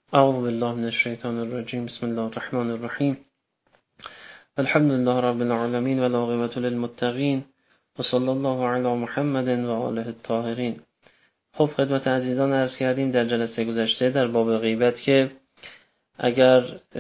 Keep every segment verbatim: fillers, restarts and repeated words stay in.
اعوذ بالله من الشیطان الرجیم. بسم الله الرحمن الرحیم. الحمد لله رب العالمین و العاقبة للمتقین و صلی الله علی محمد و آله الطاهرین. خب خدمت عزیزان عرض کردیم در جلسه گذشته در باب غیبت که اگر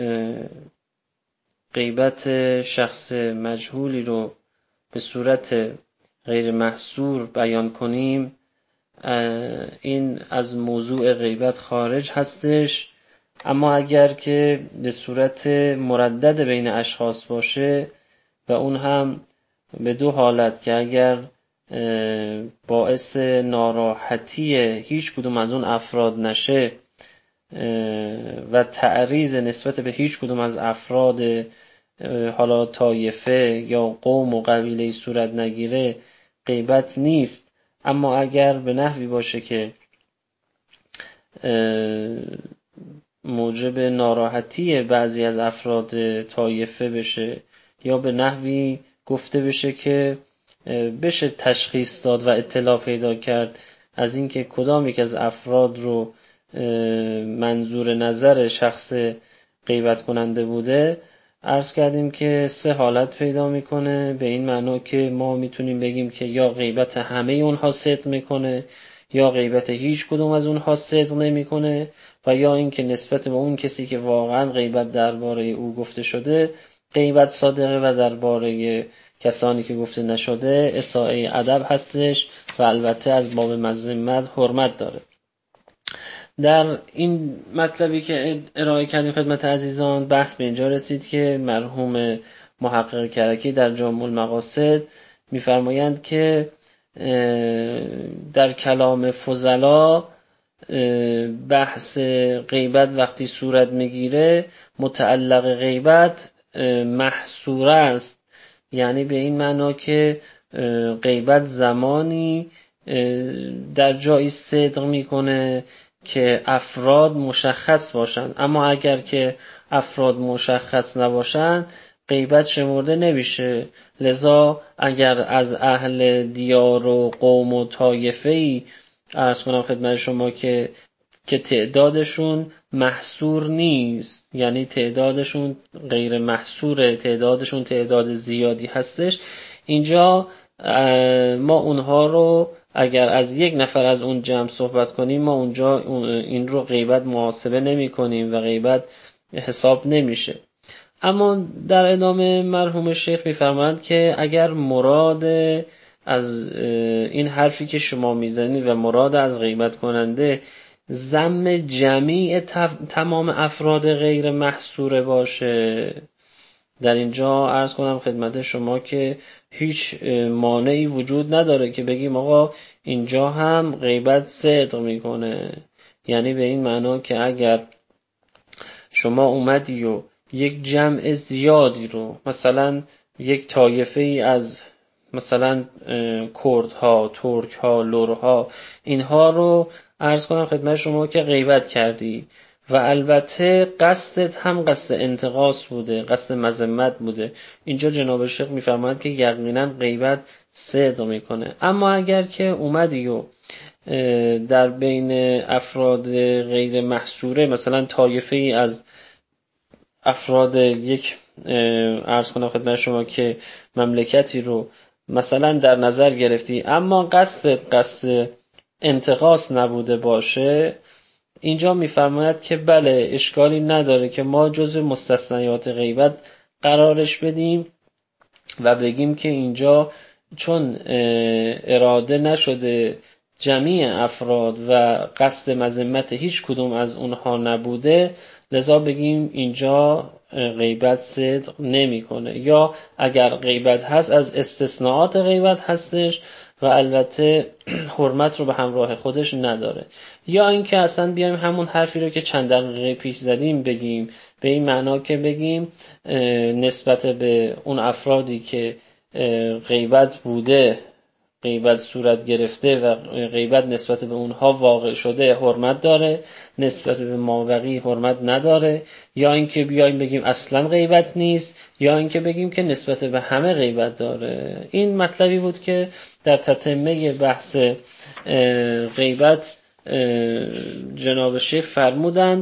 غیبت شخص مجهولی رو به صورت غیر محصور بیان کنیم این از موضوع غیبت خارج هستش، اما اگر که به صورت مردد بین اشخاص باشه و اون هم به دو حالت که اگر باعث ناراحتی هیچ کدوم از اون افراد نشه و تعریض نسبت به هیچ کدوم از افراد حالا طایفه یا قوم و قبیله صورت نگیره، غیبت نیست. اما اگر به نحوی باشه که موجب ناراحتی بعضی از افراد طایفه بشه یا به نحوی گفته بشه که بشه تشخیص داد و اطلاع پیدا کرد از اینکه کدام یک از افراد رو منظور نظر شخص غیبت کننده بوده، عرض کردیم که سه حالت پیدا میکنه. به این معنا که ما میتونیم بگیم که یا غیبت همه اونها صدق میکنه یا غیبت هیچ کدوم از اونها صدق نمیکنه و یا اینکه نسبت به اون کسی که واقعا غیبت درباره او گفته شده غیبت صادقه و درباره کسانی که گفته نشده اساءه ادب هستش و البته از باب مذمت حرمت داره. در این مطلبی که ارائه کردیم خدمت عزیزان بحث به اینجا رسید که مرحوم محقق کرکی در جامع المقاصد میفرمایند که در کلام فضلا بحث غیبت وقتی صورت میگیره متعلق غیبت محصور است، یعنی به این معنا که غیبت زمانی در جایی صدق میکنه که افراد مشخص باشند، اما اگر که افراد مشخص نباشند غیبت شمرده نمیشه. لذا اگر از اهل دیار و قوم و طایفه‌ای عرض کنم خدمت شما که که تعدادشون محصور نیست، یعنی تعدادشون غیر محصوره، تعدادشون تعداد زیادی هستش، اینجا ما اونها رو اگر از یک نفر از اون جمع صحبت کنیم ما اونجا این رو غیبت محاسبه نمی کنیم و غیبت حساب نمیشه. اما در ادامه مرحوم شیخ میفرمایند که اگر مراد از این حرفی که شما میزنید و مراد از غیبت کننده ذم جمیع تمام افراد غیر محصوره باشه، در اینجا عرض کنم خدمت شما که هیچ مانعی وجود نداره که بگیم آقا اینجا هم غیبت صدق میکنه. یعنی به این معنا که اگر شما اومدی و یک جمع زیادی رو مثلا یک طایفه ای از مثلا کردها، ترکها، لرها اینها رو عرض کنم خدمت شما که غیبت کردی و البته قصدت هم قصد انتقاص بوده، قصد مذمت بوده، اینجا جناب شیخ میفرماید که یقینا غیبت صدق میکنه. اما اگر که اومدی و در بین افراد غیر محصوره مثلا طایفه ای از افراد یک عرض کنم خدمت شما که مملکتی رو مثلا در نظر گرفتی اما قصد قصد انتقاص نبوده باشه، اینجا میفرماید که بله اشکالی نداره که ما جزو مستثنیات غیبت قرارش بدیم و بگیم که اینجا چون اراده نشده جمیع افراد و قصد مذمت هیچ کدوم از اونها نبوده، لذا بگیم اینجا غیبت صدق نمیکنه. یا اگر غیبت هست از استثناءات غیبت هستش و البته حرمت رو به همراه خودش نداره. یا اینکه اصلا بیایم همون حرفی رو که چند دقیقه پیش زدیم بگیم، به این معنا که بگیم نسبت به اون افرادی که غیبت بوده، غیبت صورت گرفته و غیبت نسبت به اونها واقع شده حرمت داره، نسبت به مابقی حرمت نداره. یا اینکه بیایم بگیم اصلا غیبت نیست، یا اینکه بگیم که نسبت به همه غیبت داره. این مطلبی بود که در تتمه بحث غیبت جناب شیخ فرمودند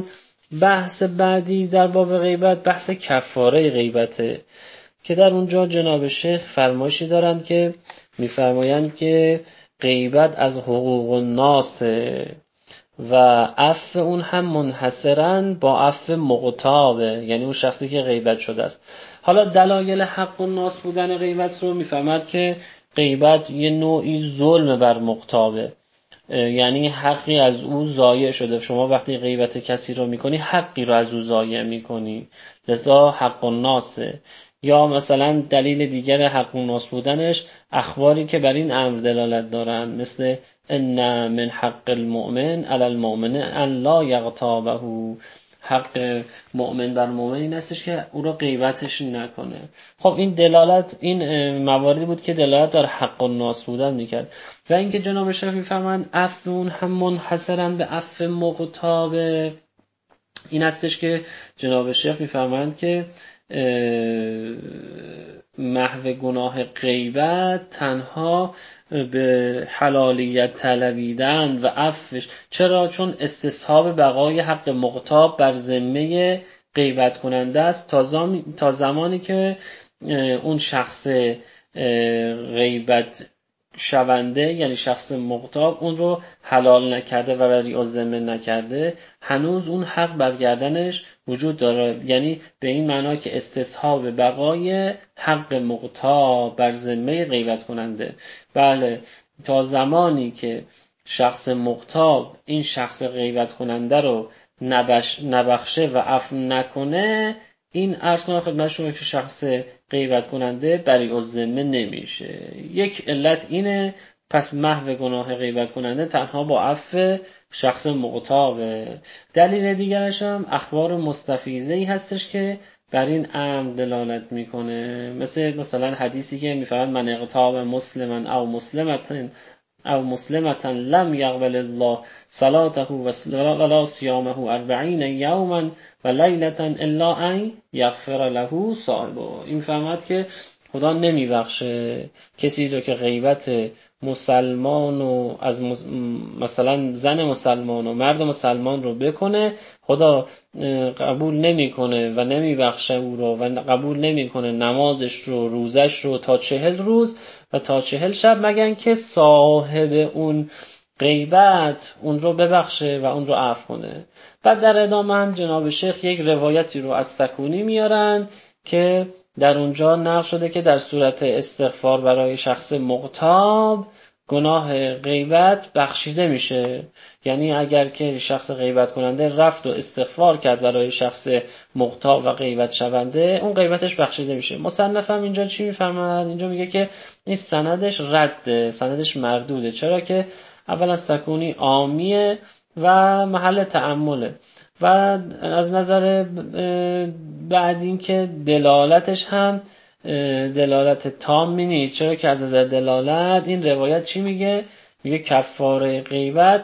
بحث بعدی در باب غیبت بحث کفاره غیبته که در اونجا جناب شیخ فرمایشی دارند که میفرمایند که غیبت از حقوق الناس و عفو اون هم منحصراً با عفو مغتابه، یعنی اون شخصی که غیبت شده است. حالا دلایل حق الناس بودن غیبت رو میفهمد که غیبت یه نوعی ظلم بر مغتابه، یعنی حقی از او ضایع شده. شما وقتی غیبت کسی رو میکنی حقی رو از او ضایع میکنی، لذا حق الناسه. یا مثلا دلیل دیگر حق الناس بودنش اخباری که بر این امر دلالت دارن، مثل ان من حق المؤمن علی المؤمن ان لا یغتابه، حق مؤمن بر مؤمن این هستش که او رو غیبتش نکنه. خب این دلالت، این مواردی بود که دلالت در حق الناس بودن میکرد. و اینکه جناب شیخ میفرمایند عفو اون هم منحصراً به عفو مغتاب، این هستش که جناب شیخ میفرمایند که محو گناه غیبت تنها به حلالیت طلبیدن و عفوش. چرا؟ چون استصحاب بقای حق مغتاب بر ذمه غیبت کننده است تا زمانی که اون شخص غیبت شونده، یعنی شخص مغتاب، اون رو حلال نکرده و بری ذمه نکرده، هنوز اون حق برگردنش وجود داره. یعنی به این معنا که استصحاب بقای حق مغتاب بر ذمه غیبت کننده. بله، تا زمانی که شخص مغتاب این شخص غیبت کننده رو نبش نبخشه و عفو نکنه، این عرض کنم خدمت شما که شخص غیبت کننده بری الذمه نمیشه. یک علت اینه. پس محو گناه غیبت کننده تنها با عفو شخص مغتابه. دلیل دیگرش هم اخبار مستفیضه‌ای هستش که بر این امر دلالت میکنه، مثل مثلا حدیثی که میفرماد من اغتاب مسلما او مسلمتن او مسلمتن لم یقبل الله صلاته ولا صیامه اربعین یوما و لیلتا الا ان یغفر له صاحبه. این فهمد که خدا نمیبخشه کسی رو که غیبت مسلمان و از مثلا زن مسلمان و مرد مسلمان رو بکنه، خدا قبول نمیکنه و نمیبخشه او رو، و قبول نمیکنه نمازش رو، روزش رو تا چهل روز و تا چهل شب، مگر که صاحب اون غیبت اون رو ببخشه و اون رو عفو کنه. بعد در ادامه هم جناب شیخ یک روایتی رو از سکونی میارن که در اونجا نقل شده که در صورت استغفار برای شخص مغتاب گناه غیبت بخشیده میشه. یعنی اگر که شخص غیبت کننده رفت و استغفار کرد برای شخص مغتاب و غیبت شونده، اون غیبتش بخشیده میشه. مصنف هم اینجا چی میفرماد؟ اینجا میگه که این سندش رده، سندش مردوده. چرا که اولا سکونی عامیه و محل تأمله، و از نظر بعد این که دلالتش هم دلالت تامی نیست. چرا که از نظر دلالت این روایت چی میگه؟ میگه کفاره غیبت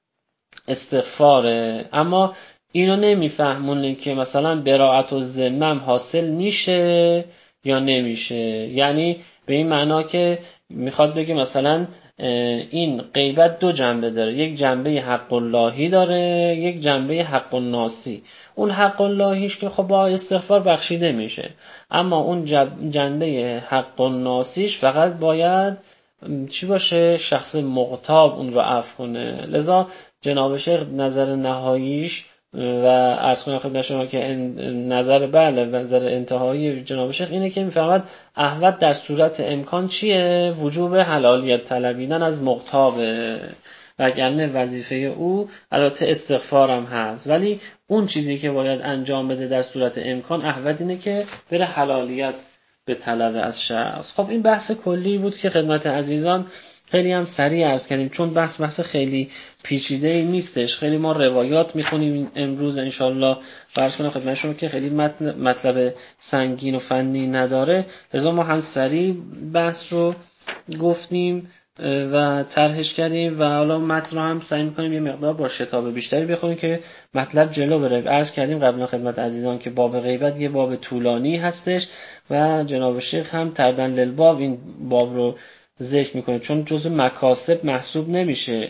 استغفاره، اما اینو نمیفهمونه که مثلا براءت الذمه حاصل میشه یا نمیشه. یعنی به این معنا که میخواد بگه مثلا این غیبت دو جنبه داره، یک جنبه حق اللهی داره، یک جنبه حق الناسی. اون حق اللهیش که خب با استغفار بخشیده میشه، اما اون جنبه حق الناسیش فقط باید چی باشه؟ شخص مغتاب اون رو عفو کنه. لذا جناب شیخ نظر نهاییش و عرض کنم خدمت شما که نظر بله نظر انتهایی جناب شیخ اینه که میفهمد احوط در صورت امکان چیه؟ وجوب حلالیت طلبیدن از مغتابه، وگرنه وظیفه او البته استغفار هم هست، ولی اون چیزی که باید انجام بده در صورت امکان احوط اینه که بره حلالیت به طلب از شخص. خب این بحث کلی بود که خدمت عزیزان خیلی هم سریع عرض کردیم، چون بحث بحث خیلی پیچیده ای نیستش. خیلی ما روایات میخونیم امروز انشالله و عرض کنم خدمت شما که خیلی مطلب سنگین و فنی نداره، لذا ما هم سریع بحث رو گفتیم و طرحش کردیم و حالا متن رو هم سعی می‌کنیم یه مقدار با شتاب بیشتری بخونیم که مطلب جلو بره. عرض کردیم قبلا خدمت عزیزان که باب غیبت یه باب طولانی هستش و جناب شیخ هم تردن للباب این باب رو ذکر میکنه، چون جزء مکاسب محسوب نمیشه.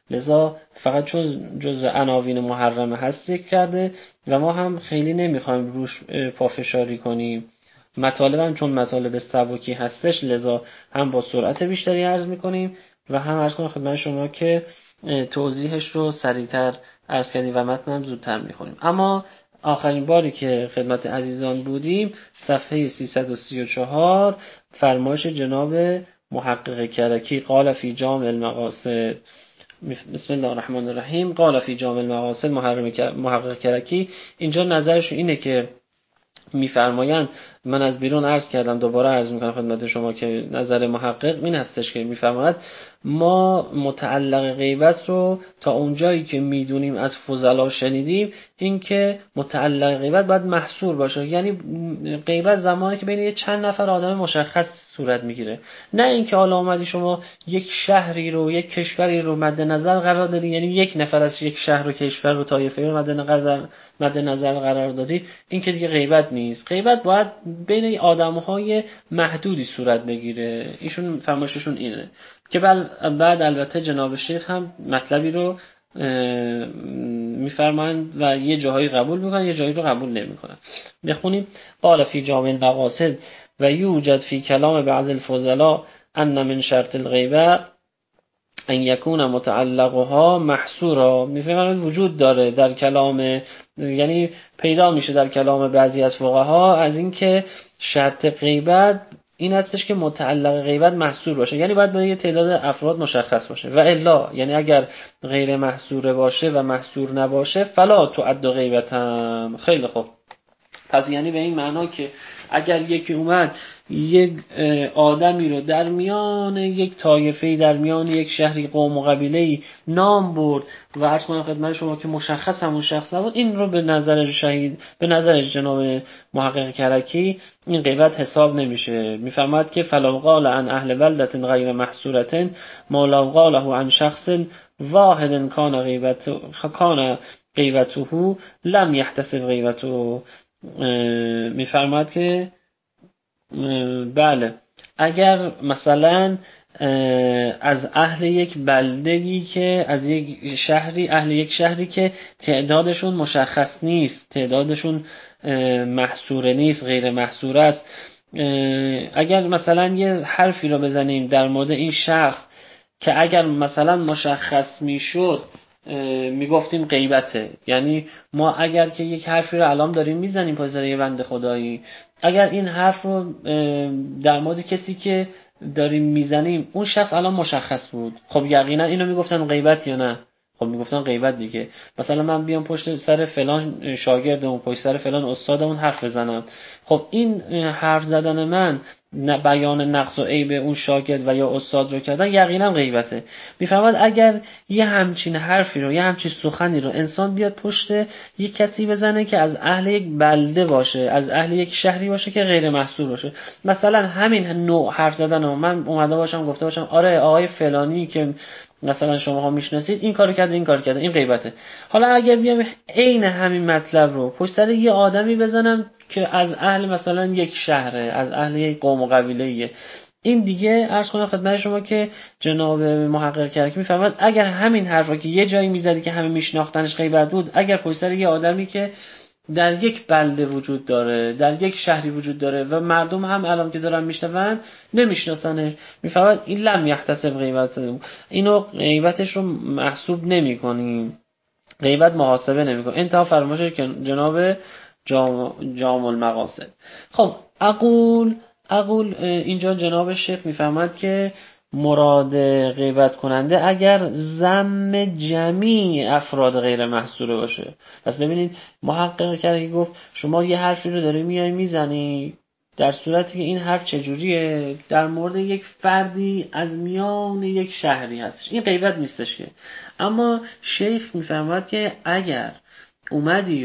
لذا فقط چون جزء عناوین محرمه هست ذکر کرده و ما هم خیلی نمیخوایم روش پافشاری کنیم. مطالب هم چون مطالب سبکی هستش لذا هم با سرعت بیشتری عرض میکنیم و هم عرض کنم خدمت شما که توضیحش رو سریعتر عرض کردیم و متن هم زودتر میخونیم. اما آخرین باری که خدمت عزیزان بودیم صفحه سیصد و سی و چهار فرمایش جناب محقق کرکی قال فی جامع المقاصد، بسم الله الرحمن الرحیم، قال فی جامع المقاصد محقق کرکی اینجا نظرش اینه که میفرمایند، من از بیرون عرض کردم دوباره عرض میکنم خدمت شما که نظر محقق این هستش که میفرماید ما متعلق غیبت رو تا اونجایی که میدونیم از فضلا شنیدیم این که متعلق غیبت باید محصور باشه، یعنی غیبت زمانی که بین چند نفر آدم مشخص صورت میگیره، نه اینکه حالا اومدی شما یک شهری رو یک کشوری رو مد نظر قرار دادی، یعنی یک نفر از یک شهر و کشور و طایفه رو مد نظر مد نظر قرار دادی، این که دیگه غیبت نیست. غیبت باید بین آدم‌های محدودی صورت بگیره. ایشون فرمایششون اینه که بعد البته جناب شیخ هم مطلبی رو میفرمایند و یه جاهایی قبول میکنن یه جایی رو قبول نمیکنن. بخونیم قال فی جامع المقاصد و یوجد فی کلام بعض الفضلاء ان من شرط الغیبه ان یکون متعلقها محصورا. میفهمید وجود داره در کلام، یعنی پیدا میشه در کلام بعضی از فقها از این که شرط غیبت این هستش که متعلق غیبت محصور باشه، یعنی باید با یه تعداد افراد مشخص باشه، و الا یعنی اگر غیر محصور باشه و محصور نباشه فلا تعد غیبتم. خیلی خوب، پس یعنی به این معنا که اگر یکی اومد یک آدمی رو در میان یک طایفه‌ای در میان یک شهری قوم و قبیله‌ای نام برد و عرض کنم خدمت شما که مشخص همون شخص نبود، این رو به نظر شهید به نظر جناب محقق کرکی این غیبت حساب نمیشه. میفرماد که فلو قال عن اهل بلدة غیر محصورة ما لو قاله عن شخص واحد کان غیبته کان غیبته لم یحتسب غیبته. میفرماد که بله اگر مثلا از اهل یک بلدگی که از یک شهری اهل یک شهری که تعدادشون مشخص نیست، تعدادشون محصور نیست، غیر محصور است، اگر مثلا یه حرفی رو بزنیم در مورد این شخص که اگر مثلا مشخص میشد میگفتیم غیبته، یعنی ما اگر که یک حرفی رو الان داریم میزنیم پای سر یه بنده خدایی، اگر این حرف رو در مورد کسی که داریم میزنیم اون شخص الان مشخص بود، خب یقینا اینو میگفتن غیبت یا نه؟ خب میگفتن غیبت دیگه. مثلا من بیام پشت سر فلان شاگردمون پشت سر فلان استادمون حرف بزنم، خب این حرف زدن من بیان نقص و عیب اون شاگرد و یا استاد رو کردن یقینا غیبته. میفرماد اگر یه همچین حرفی رو یه همچین سخنی رو انسان بیاد پشت یک کسی بزنه که از اهل یک بلده باشه، از اهل یک شهری باشه که غیر محصور باشه، مثلا همین نوع حرف زدن رو من اومده باشم گفته باشم آره آقای فلانی که مثلا شماها میشناسید این کارو کرده این کار کرده، این غیبته. حالا اگر بیام عین همین مطلب رو پشت سر یه آدمی بزنم که از اهل مثلا یک شهره، از اهل یک قوم و قبیله‌ایه، این دیگه عرض کنم خدمت شما که جناب محقق کرکی میفرماد اگر همین حرف رو که یه جایی میزدی که همه میشناختنش غیبت بود، اگر پشت سر یه آدمی که در یک بلده وجود داره، در یک شهری وجود داره و مردم هم الان که دارن میشنون نمیشناسنش، میفرماد این لم یحتسب غیبت، اینو غیبتش رو محسوب نمی‌کنیم، غیبت محاسبه نمی‌کنیم. انتها فرمایش جناب جامع المقاصد. خب اقول اقول اینجا جناب شیخ میفرماد که مراد غیبت کننده اگر ذم جمیع افراد غیر محصوره باشه. پس ببینید محقق کرده که گفت شما یه حرفی رو داری میای میزنی در صورتی که این حرف چجوریه در مورد یک فردی از میان یک شهری هستش، این غیبت نیستش که. اما شیخ میفرماد که اگر اومدی و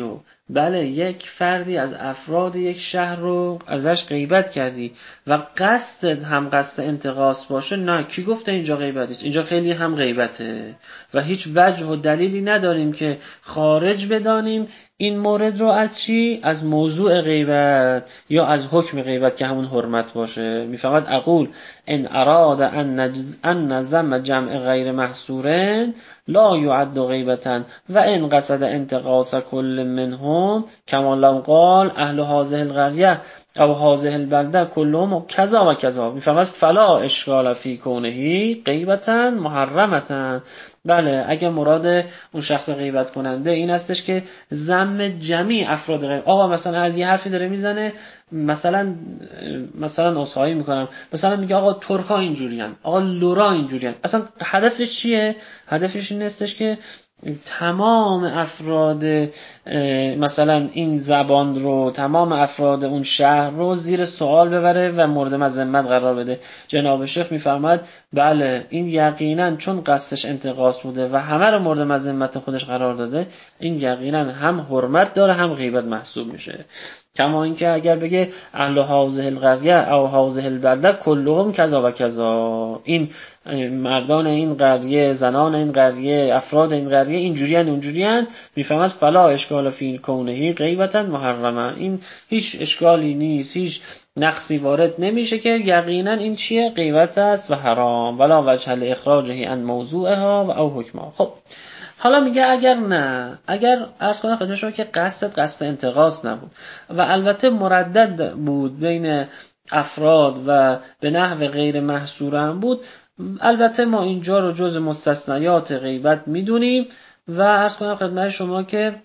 بله یک فردی از افراد یک شهر رو ازش غیبت کردی و قصد هم قصد انتقاص باشه، نه، کی گفته اینجا غیبت است؟ اینجا خیلی هم غیبته و هیچ وجه و دلیلی نداریم که خارج بدانیم این مورد رو از چی؟ از موضوع غیبت یا از حکم غیبت که همون حرمت باشه. میفهمد اقول ان اراد ان نظم جمع غیر محصورن لا يعد غیبتا و ان قصد انتقاص کل منهم کما لو قال اهل هذه القريه او هذه البلده كلهم کذا و کذا. میفهمد فلا اشکال فی کونه غیبتا محرمتا. بله اگه مراد اون شخص غیبت کننده این هستش که ذم جمعی افراد غیب، آقا مثلا از یه حرفی داره میزنه، مثلا مثلا عذرخواهی میکنم، مثلا میگه آقا ترکا اینجورین، آقا لورا اینجورین، اصلا هدفش چیه؟ هدفش این هستش که تمام افراد مثلا این زبان رو، تمام افراد اون شهر رو زیر سوال ببره و مورد مذمت قرار بده. جناب شیخ میفرماد بله این یقینا چون قصدش انتقاص بوده و همه رو مورد مذمت خودش قرار داده، این یقینا هم حرمت داره هم غیبت محسوب میشه. کما اینکه اگر بگه اهل هذه القريه او هذه البلده كلهم کذا و کذا، این مردان این قریه، زنان این قریه، افراد این قریه اینجوریان اونجوریان، میفهمد فلا اشکال فی کونه غیبتا محرما، این هیچ اشکالی نیست، هیچ نقصی وارد نمیشه که یقینا این چیه؟ غیبت است و حرام، ولا وجه لاخراجه عن موضوعها و او حکمها. خب حالا میگه اگر نه، اگر عرض کنم خدمت شما که قصد قصد انتقاص نبود و البته مردد بود بین افراد و به نحو غیر محصور هم بود، البته ما اینجا رو جز مستثنیات غیبت میدونیم و عرض کنم خدمت شما که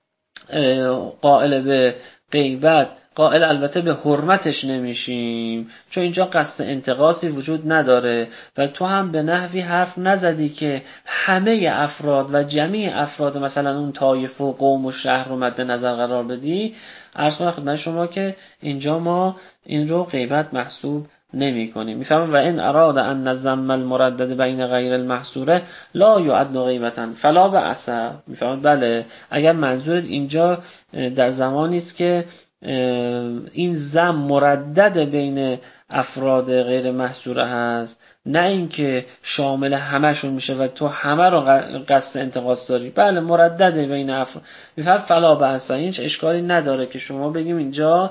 قائل به غیبت، قائل البته به حرمتش نمیشیم، چون اینجا قصد انتقاصی وجود نداره و تو هم به نحوی حرف نزدی که همه افراد و جمعی افراد مثلا اون طایفه و قوم و شهر رو مد نظر قرار بدی. عرض کنم خدمت شما که اینجا ما این رو غیبت محسوب نمی کنیم. میفهمم و این اراد ان نظم المردد بین غیر المحصوره لا یعد غیبتا فلا بأس. میفهمم بله اگر منظورت اینجا در زمانی است که این ضم مردد بین افراد غیر محصوره هست، نه اینکه شامل همشون میشه و تو همه رو قصد انتقاص داری، بله مردد بین افراد، میفهم فلا بأس، هیچ اشکالی نداره که شما بگیم اینجا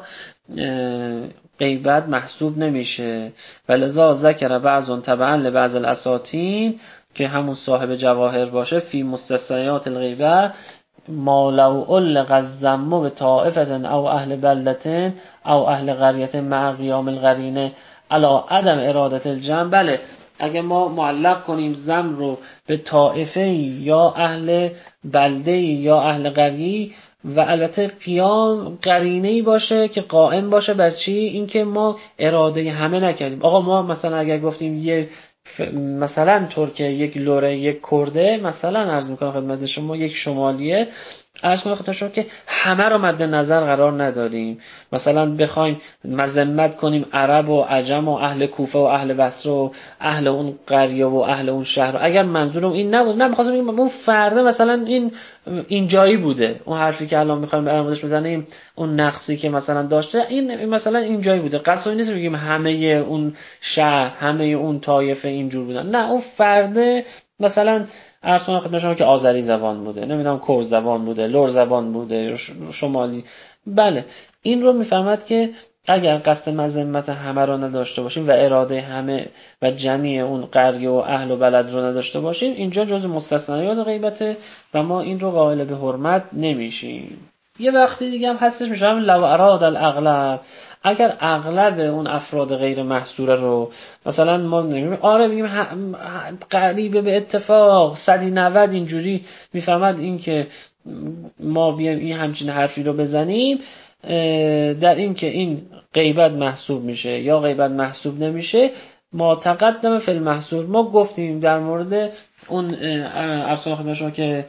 غیبت محسوب نمیشه. ولذا ذکر بعض تبعا لبعض الاساطین که همون صاحب جواهر باشه فی مستثنیات الغیبه ما لو علق الذم بطائفه او اهل بلده او اهل قريه مع قیام القرینه علی عدم اراده الجمع. بله اگه ما معلق کنیم ذم رو به طائفه یا اهل بلده یا اهل قریه و البته قیام قرینه‌ای باشه که قائم باشه بر چی؟ اینکه ما اراده همه نکردیم. آقا ما مثلا اگر گفتیم یه مثلا ترکیه، یک لوره، یک کرده، مثلا عرض میکنم خدمت شما یک شمالیه، عرض کنم خدمت شما که همه رو مد نظر قرار نداریم، مثلا بخوایم مذمت کنیم عرب و عجم و اهل کوفه و اهل بصره و اهل اون قریه و اهل اون شهر، اگر منظورم این نبود، نه می‌خواستم بگم اون فرده مثلا این اینجایی بوده، اون حرفی که الان می‌خوایم در موردش بزنیم، اون نقصی که مثلا داشته این مثلا اینجایی بوده، قصدی نیست بگیم همه اون شهر، همه اون طایفه اینجور بودن، نه اون فرده مثلا عرض کنم خدمت شما که آذری زبان بوده، نمیدونم کرد زبان بوده، لور زبان بوده، شمالی. بله این رو میفهمد که اگر قصد مذمت همه رو نداشته باشیم و اراده همه و جمعی اون قریه و اهل و بلد رو نداشته باشیم، اینجا جز مستثنیات غیبته و ما این رو قائل به حرمت نمیشیم. یه وقتی دیگه هم هستش میشم لو اراد الاغلب، اگر اغلب اون افراد غیر محصوره رو مثلا ما نمیگیم آره بگیم قریبه به اتفاق صد و نود اینجوری، میفهمد این که ما بیایم این همچین حرفی رو بزنیم در این که این غیبت محسوب میشه یا غیبت محسوب نمیشه، ما تقدم فی المحصور ما گفتیم در مورد اون ارسال خدمت شما که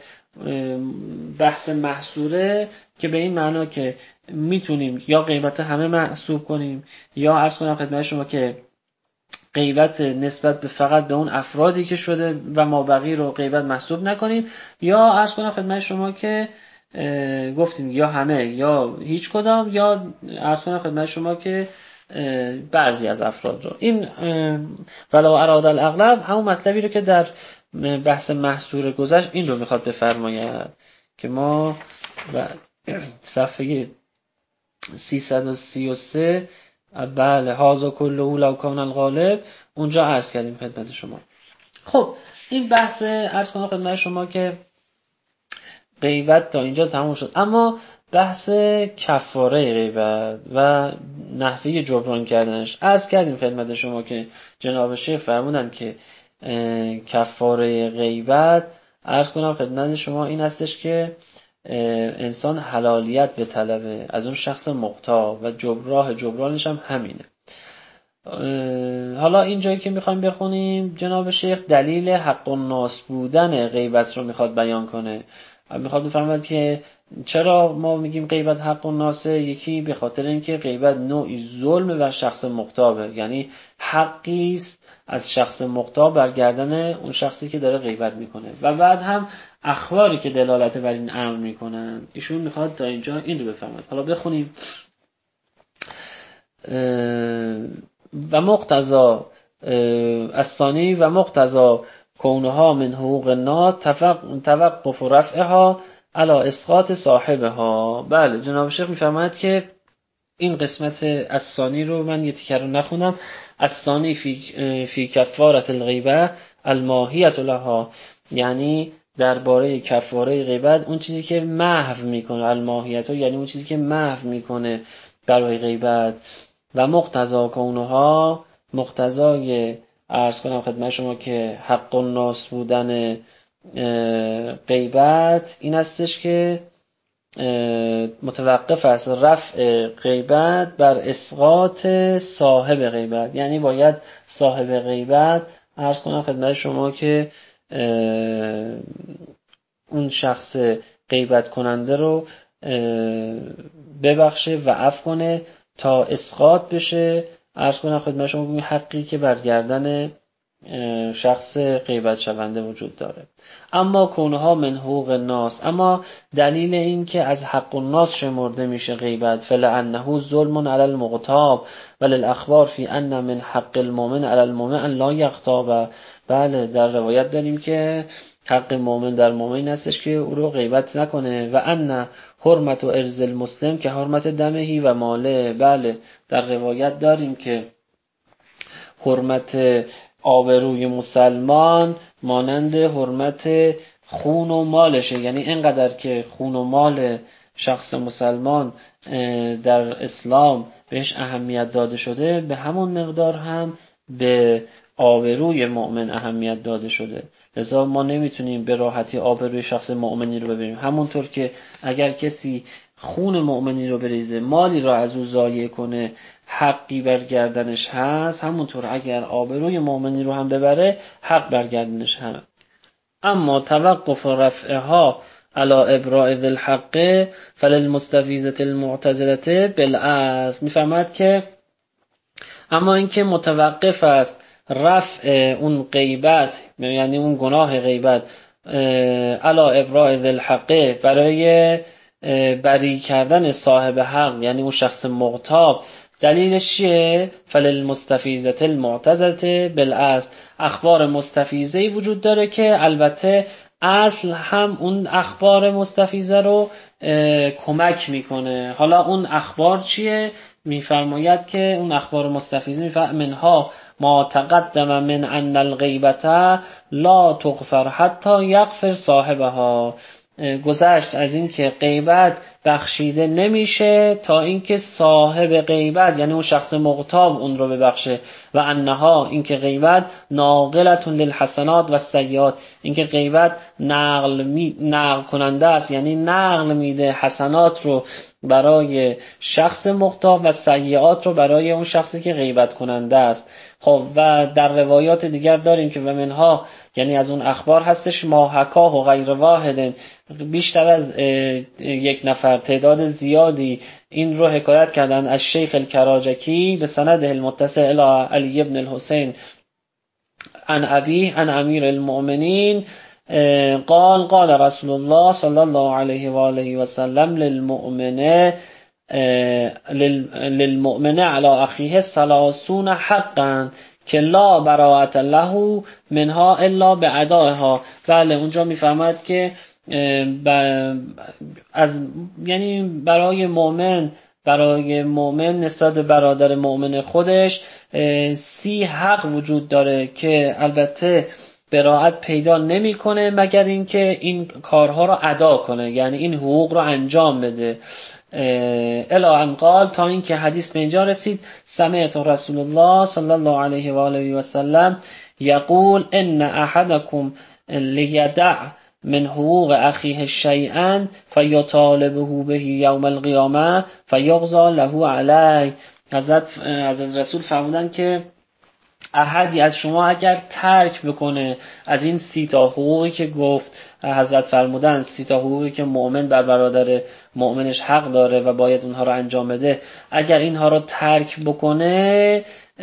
بحث محصوره که به این معنا که میتونیم یا غیبت همه محسوب کنیم یا عرض کنم خدمت شما که غیبت نسبت به فقط به اون افرادی که شده و ما بقی رو غیبت محسوب نکنیم، یا عرض کنم خدمت شما که گفتیم یا همه یا هیچ کدام، یا عرض کنم خدمت شما که بعضی از افراد رو. این ولو اراد الاغلب همون مطلبی رو که در بحث محصور گذشت این رو میخواد بفرماید که ما صفحه سیصد و سی و سه بله هازا کله لو کان الغالب اونجا عرض کردیم خدمت شما. خب این بحث عرض کنم خدمت شما که غیبت تا اینجا تموم شد، اما بحث کفاره غیبت و نحوه جبران کردنش عرض کردیم خدمت شما که جناب شیخ فرمودن که کفاره غیبت عرض کنم خدمت شما این هستش که انسان حلالیت به طلبه از اون شخص مغتاب و جبراه جبرانش هم همینه. حالا این جایی که میخوایم بخونیم جناب شیخ دلیل حق الناس بودن غیبت رو میخواد بیان کنه. میخواد بفرماید که چرا ما میگیم غیبت حق الناس. یکی به خاطر اینکه غیبت نوعی ظلم و شخص مغتابه، یعنی حقی است از شخص مغتاب برگردن اون شخصی که داره غیبت میکنه، و بعد هم اخباری که دلالت بر این امر میکنن. ایشون میخواد تا اینجا این رو بفرماید. حالا بخونیم. و مقتضا الثانی و مقتضا کونها من حقوق الناس توقف رفعها علی اسقاط صاحبها. بله جناب شیخ میفرماید که این قسمت الثانی رو من یه تیکه رو نخونم. الثانی فی فی کفاره الغیبه الماهیه لها، یعنی درباره کفاره غیبت اون چیزی که محو میکنه، الماهیت یعنی اون چیزی که محو میکنه برای غیبت. و مقتضا کونها، مقتضای عرض کنم خدمت شما که حق الناس بودن غیبت این هستش که متوقف است رفع غیبت بر اسقاط صاحب غیبت، یعنی باید صاحب غیبت عرض کنم خدمت شما که اون شخص غیبت کننده رو ببخشه و عفو کنه تا اسقاط بشه عرض کنم خدمت شما این حقی که برگردن شخص غیبت شونده وجود داره. اما کونها من حقوق الناس، اما دلیل این که از حق الناس شمرده میشه غیبت فلانه ظلم علی المغتاب وللاخبار فی ان من حق المؤمن علی المؤمن ان لا یغتاب. بله در روایت داریم که حق مؤمن در مؤمن هستش که او رو غیبت نکنه و ان حرمت و ارز المسلم که حرمت دمهی و ماله. بله در روایت داریم که حرمت آبروی مسلمان مانند حرمت خون و مالشه، یعنی اینقدر که خون و مال شخص مسلمان در اسلام بهش اهمیت داده شده به همون مقدار هم به آبروی مؤمن اهمیت داده شده. لذا ما نمیتونیم به راحتی آبروی شخص مؤمنی رو ببریم. همونطور که اگر کسی خون مؤمنی رو بریزه، مالی رو از او ضایع کنه، حقی برگردنش هست، همونطور اگر آبروی مؤمنی رو هم ببره حق برگردنش هم. اما توقف رفعها علی ابراء ذی الحق فللمستفیضة المعتزلة بالاصل. میفرماید که اما اینکه متوقف است رفع اون غیبت، یعنی اون گناه غیبت علی ابراء ذی الحق برای بری کردن صاحب حق، یعنی اون شخص مغتاب، دلیلش چیه؟ فللمستفیضة المعتزلة بالاصل. اخبار مستفیضه‌ای وجود داره که البته اصل هم اون اخبار مستفیضه رو کمک میکنه. حالا اون اخبار چیه؟ میفرماید که اون اخبار مستفیضه میفرماید منها ما تقدم من ان الغیبة لا تغفر حتی یغفر صاحبها. گذشت از این که غیبت بخشیده نمیشه تا اینکه صاحب غیبت یعنی اون شخص مغتاب اون رو ببخشه. و انها اینکه غیبت ناقلة للحسنات و السیئات، اینکه غیبت نقل می... نقل کننده است، یعنی نقل میده حسنات رو برای شخص مغتاب و سیئات رو برای اون شخصی که غیبت کننده است. خب و در روایات دیگر داریم که و منها یعنی از اون اخبار هستش ما حکاه و غیر واحد، بیشتر از یک نفر تعداد زیادی این رو حکایت کردن از شیخ الکراجکی به سند المتصل الی علی ابن الحسین عن ابی عن امیر المؤمنین قال قال رسول الله صلی الله علیه و آله و سلم للمؤمن للمؤمن علی اخیه ثلاثون حقا که لا براءت له منها الا بادائها. بله اونجا میفهمد که از یعنی برای مؤمن برای مؤمن نسبت به برادر مؤمن خودش سی حق وجود داره که البته براءت پیدا نمیکنه مگر اینکه این کارها رو ادا کنه، یعنی این حقوق رو انجام بده. الی ان قال، تا اینکه حدیث به اینجا رسید سمعت رسول الله صلی الله علیه و آله و سلم یقول ان احدکم لیدع من حقوق اخیه شیئا فیطالبه به یوم القیامه فیقضى له علیه. حضرت حضرت رسول فرمودن که احدی از شما اگر ترک بکنه از این سی تا حقوقی که گفت حضرت فرمودن، سی تا حقوقی که مؤمن بر برادر مؤمنش حق داره و باید اونها رو انجام بده، اگر اینها رو ترک بکنه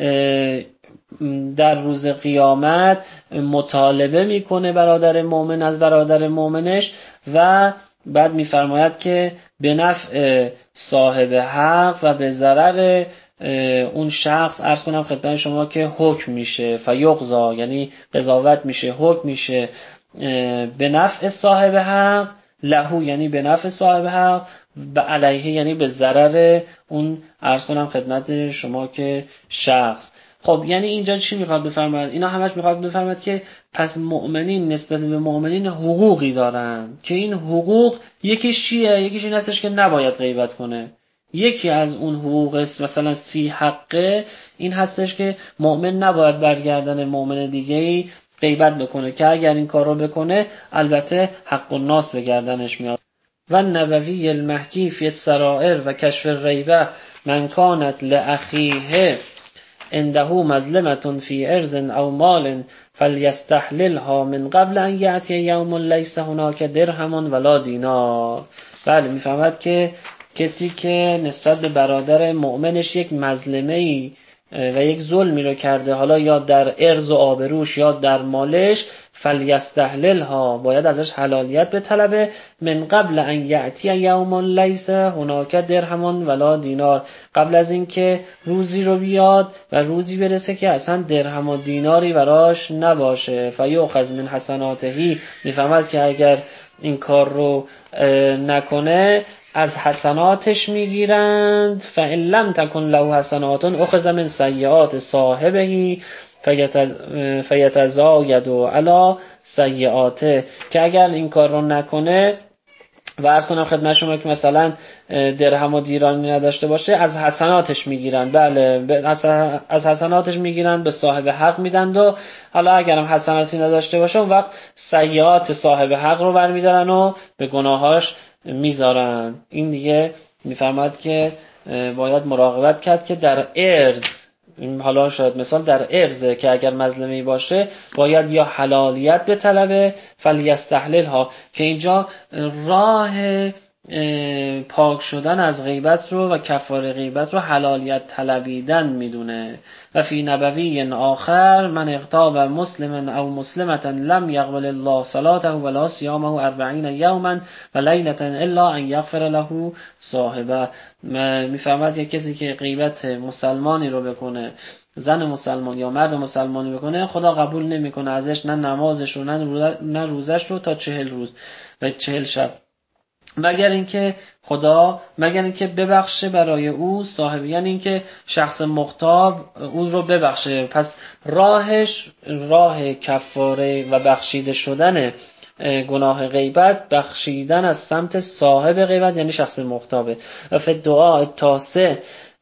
در روز قیامت مطالبه میکنه برادر مؤمن از برادر مؤمنش و بعد میفرماید که به نفع صاحب حق و به ضرر اون شخص عرض کنم خدمت شما که حکم میشه، فیقضا یعنی قضاوت میشه، حکم میشه به نفع صاحب حق، لهو یعنی به نفع صاحب حق، به علیه یعنی به ضرر اون عرض کنم خدمت شما که شخص. خب یعنی اینجا چی میخواد بفرماید؟ اینا همش میخواد بفرماید که پس مؤمنین نسبت به مؤمنین حقوقی دارن که این حقوق یکیش چیه؟ یکیش این هستش که نباید غیبت کنه. یکی از اون حقوق مثلا سی حقه این هستش که مؤمن نباید برگردن مؤمن دیگه‌ای غیبت بکنه، که اگر این کار رو بکنه البته حق الناس به گردنش میاد. و نبوی المحکی فی السرائر و کشف الریبه من کانت لاخیه عنده مظلمة فی ارض او مال فلیستحللها من قبل ان یأتی یوم لیس هناک درهم ولا دینار. بله میفهمد که کسی که نسبت به برادر مؤمنش یک مظلمه‌ای و یک ظلمی رو کرده، حالا یا در ارض و آبروش یا در مالش، فلیستحللها باید ازش حلالیت به طلبه، من قبل ان یأتی یوم لیس هناک درهم ولا دینار، قبل از اینکه روزی رو بیاد و روزی برسه که اصلا درهم و دیناری براش نباشه. فیؤخذ من حسناته، میفهمد که اگر این کار رو نکنه از حسناتش میگیرند. فإن لم تكن له حسنات اخذ من سیئات صاحبه فیتزاید علی سیئاته، که اگر این کار رو نکنه و عرض کنم خدمت شما که مثلا درهم و دیرانی نداشته باشه از حسناتش میگیرن. بله از حسناتش میگیرن به صاحب حق میدن و حالا اگرم حسناتی نداشته باشه اون وقت سیئات صاحب حق رو برمیدارن و به گناهاش میذارن. این دیگه میفرماد که باید مراقبت کرد که در ارض، حالا شاید مثال در ارزه که اگر مظلمی باشه باید یا حلالیت به طلبه فلیستحللها، که اینجا راه پاک شدن از غیبت رو و کفاره غیبت رو حلالیت طلبیدن میدونه. و فی نبوی آخر من اغتاب مسلما او مسلمة لم يقبل الله صلاته ولا صيامه اربعین یوما و لیلة الا ان یغفر له صاحبه. میفهمد که کسی که غیبت مسلمانی رو بکنه، زن مسلمان یا مرد مسلمانی بکنه، خدا قبول نمیکنه ازش نه نمازش رو نه روزش رو تا چهل روز و چهل شب، مگر اینکه خدا مگر اینکه ببخشه برای او صاحب، یعنی اینکه شخص مغتاب اون رو ببخشه. پس راهش راه کفاره و بخشیده شدن گناه غیبت، بخشیدن از سمت صاحب غیبت یعنی شخص مغتابه. و فی دعاء التاسع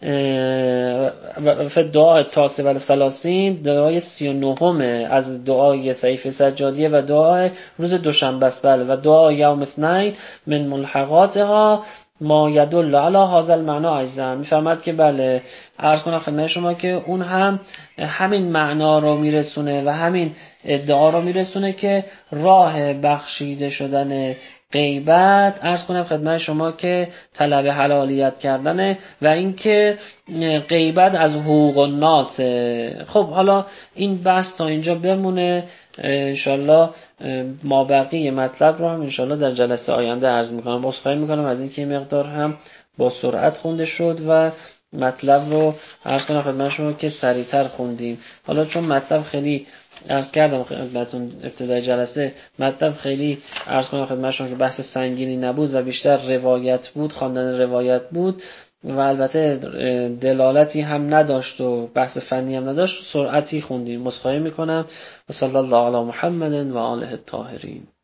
و فی دعاء التاسع و الثلاثین، دعای سی و نهم از دعای سیف سجادیه و دعای روز دوشنبه است. بله و دعای یوم اثنین من ملحقاتها ما یدل علی هذا المعنى اجزا. میفرماد که بله عرض کنم خدمت شما که اون هم همین معنا رو میرسونه و همین ادعا رو میرسونه که راه بخشیده شدن غیبت عرض کنم خدمت شما که طلب حلالیت کردنه و اینکه غیبت از حقوق الناس. خب حالا این بحث تا اینجا بمونه، انشالله مابقی مطلب رو هم انشالله در جلسه آینده عرض میکنم. عذرخواهی میکنم از اینکه این مقدار هم با سرعت خونده شد و مطلب رو عرض کنم خدمت شما که سریعتر خوندیم. حالا چون مطلب خیلی عرض کردم خدمتتون ابتدای جلسه، مطلب خیلی عرض کنم خدمت شما که بحث سنگینی نبود و بیشتر روایت بود، خواندن روایت بود و البته دلالتی هم نداشت و بحث فنی هم نداشت، سرعتی خوندیم. عذرخواهی میکنم. و صلی الله علی محمد و آله الطاهرین.